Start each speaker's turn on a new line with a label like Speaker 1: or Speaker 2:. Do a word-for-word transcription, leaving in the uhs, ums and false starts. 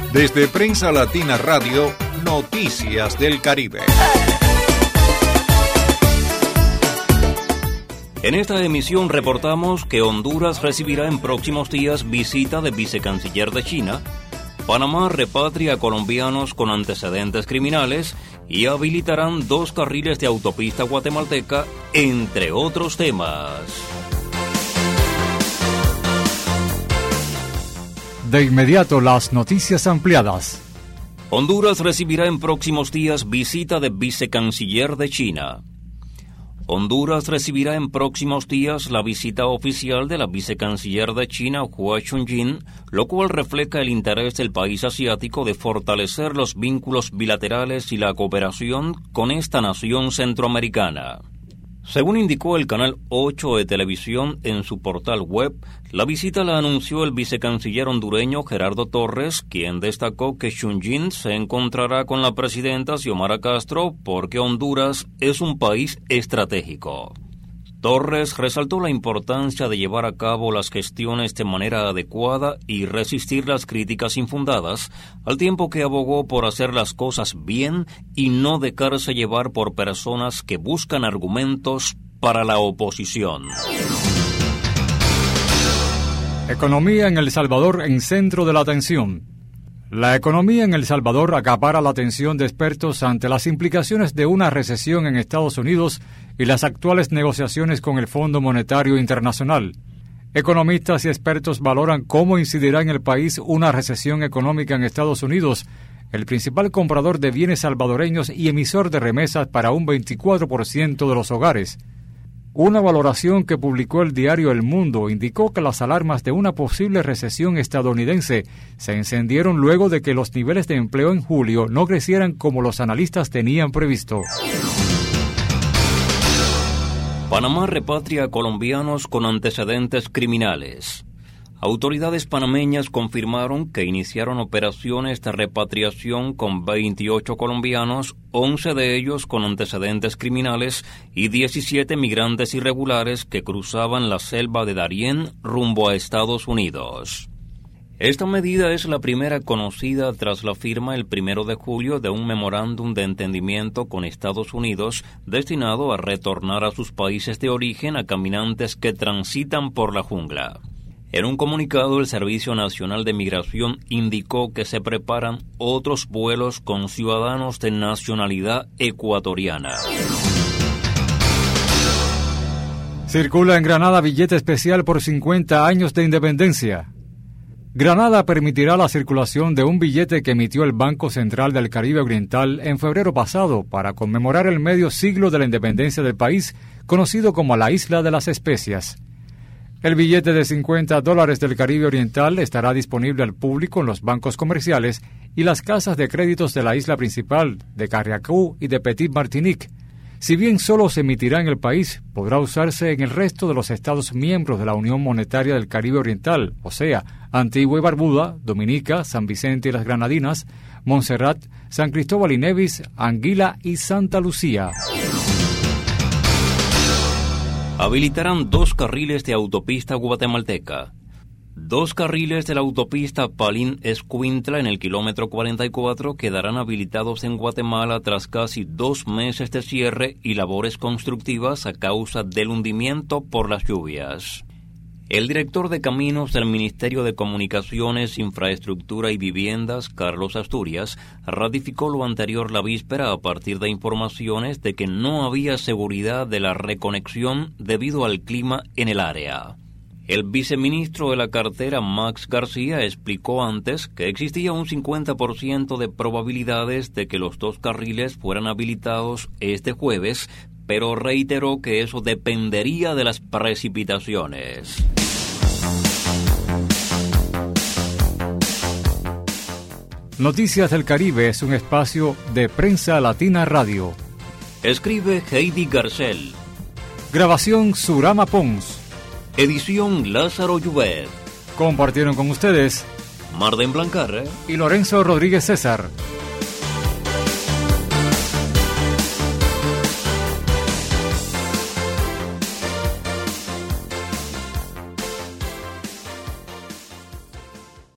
Speaker 1: Desde Prensa Latina Radio, Noticias del Caribe.
Speaker 2: En esta emisión reportamos que Honduras recibirá en próximos días visita de vicecanciller de China. Panamá repatria a colombianos con antecedentes criminales y habilitarán dos carriles de autopista guatemalteca, entre otros temas.
Speaker 3: De inmediato, las noticias ampliadas.
Speaker 2: Honduras recibirá en próximos días visita de vicecanciller de China. Honduras recibirá en próximos días la visita oficial de la vicecanciller de China, Hua Chunying, lo cual refleja el interés del país asiático de fortalecer los vínculos bilaterales y la cooperación con esta nación centroamericana. Según indicó el Canal ocho de televisión en su portal web, la visita la anunció el vicecanciller hondureño Gerardo Torres, quien destacó que Chunying se encontrará con la presidenta Xiomara Castro porque Honduras es un país estratégico. Torres resaltó la importancia de llevar a cabo las gestiones de manera adecuada y resistir las críticas infundadas, al tiempo que abogó por hacer las cosas bien y no dejarse llevar por personas que buscan argumentos para la oposición.
Speaker 3: Economía en El Salvador en centro de la atención. La economía en El Salvador acapara la atención de expertos ante las implicaciones de una recesión en Estados Unidos y las actuales negociaciones con el Fondo Monetario Internacional. Economistas y expertos valoran cómo incidirá en el país una recesión económica en Estados Unidos, el principal comprador de bienes salvadoreños y emisor de remesas para un veinticuatro por ciento de los hogares. Una valoración que publicó el diario El Mundo indicó que las alarmas de una posible recesión estadounidense se encendieron luego de que los niveles de empleo en julio no crecieran como los analistas tenían previsto.
Speaker 2: Panamá repatria a colombianos con antecedentes criminales. Autoridades panameñas confirmaron que iniciaron operaciones de repatriación con veintiocho colombianos, once de ellos con antecedentes criminales y diecisiete migrantes irregulares que cruzaban la selva de Darién rumbo a Estados Unidos. Esta medida es la primera conocida tras la firma el primero de julio de un memorándum de entendimiento con Estados Unidos destinado a retornar a sus países de origen a caminantes que transitan por la jungla. En un comunicado, el Servicio Nacional de Migración indicó que se preparan otros vuelos con ciudadanos de nacionalidad ecuatoriana.
Speaker 3: Circula en Granada billete especial por cincuenta años de independencia. Granada permitirá la circulación de un billete que emitió el Banco Central del Caribe Oriental en febrero pasado para conmemorar el medio siglo de la independencia del país, conocido como la Isla de las Especias. El billete de cincuenta dólares del Caribe Oriental estará disponible al público en los bancos comerciales y las casas de créditos de la isla principal, de Carriacou y de Petit Martinique. Si bien solo se emitirá en el país, podrá usarse en el resto de los estados miembros de la Unión Monetaria del Caribe Oriental, o sea, Antigua y Barbuda, Dominica, San Vicente y las Granadinas, Montserrat, San Cristóbal y Nevis, Anguila y Santa Lucía.
Speaker 2: Habilitarán dos carriles de autopista guatemalteca. Dos carriles de la autopista Palín-Escuintla en el kilómetro cuarenta y cuatro quedarán habilitados en Guatemala tras casi dos meses de cierre y labores constructivas a causa del hundimiento por las lluvias. El director de Caminos del Ministerio de Comunicaciones, Infraestructura y Viviendas, Carlos Asturias, ratificó lo anterior la víspera a partir de informaciones de que no había seguridad de la reconexión debido al clima en el área. El viceministro de la cartera, Max García, explicó antes que existía un cincuenta por ciento de probabilidades de que los dos carriles fueran habilitados este jueves, pero reiteró que eso dependería de las precipitaciones.
Speaker 3: Noticias del Caribe es un espacio de Prensa Latina Radio.
Speaker 2: Escribe Heidi Garcel.
Speaker 3: Grabación Surama Pons.
Speaker 2: Edición Lázaro Llubet.
Speaker 3: Compartieron con ustedes
Speaker 2: Marden Blancarre
Speaker 3: y Lorenzo Rodríguez César.